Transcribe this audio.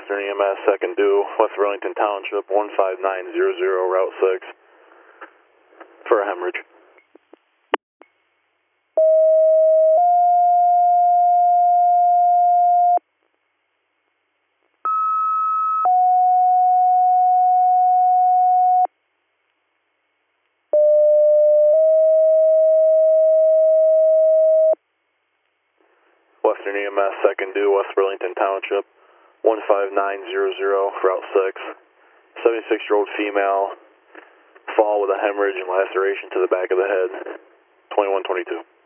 Western EMS, second due, West Burlington Township, 15900, Route 6, for a hemorrhage. Western EMS, second due, West Burlington Township, 15900, Route 6, 76-year-old female, fall with a hemorrhage and laceration to the back of the head, 2122.